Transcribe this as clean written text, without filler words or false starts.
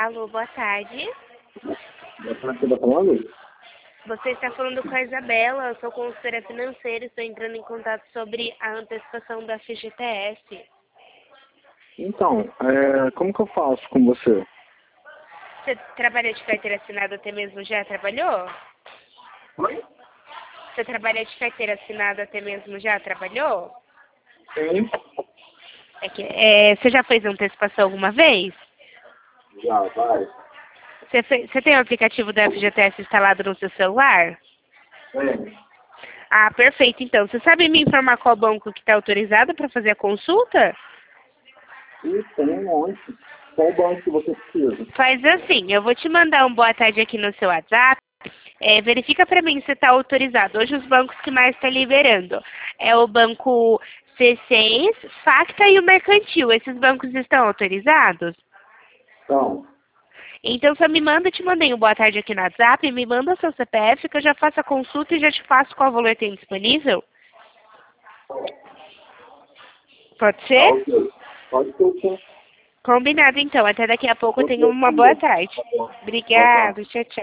Alô, boa tarde. Você está falando? Você está falando com a Isabela, eu sou consultora financeira e estou entrando em contato sobre a antecipação da FGTS. Então, como que eu faço com você? Você trabalha de carteira assinada até mesmo já? Trabalhou? Oi? Você trabalha de carteira assinada até mesmo já? Trabalhou? Sim. Você já fez antecipação alguma vez? Já, vai. Você tem o aplicativo da FGTS instalado no seu celular? Sim. Ah, perfeito. Então, você sabe me informar qual banco que está autorizado para fazer a consulta? E tem um monte. Qual banco que você precisa? Faz assim, eu vou te mandar um boa tarde aqui no seu WhatsApp. Verifica para mim se está autorizado. Hoje os bancos que mais está liberando é o banco C6, Facta e o Mercantil. Esses bancos estão autorizados? Então, Então só me manda, eu te mandei um boa tarde aqui no WhatsApp, me manda seu CPF que eu já faço a consulta e já te faço qual valor tem disponível. Pode tá ser? ok. Pode ser sim. Combinado então. Até daqui a pouco eu tenho Ok, uma boa também. tarde. Tá bom. Boa tarde. Obrigada. Tchau, tchau.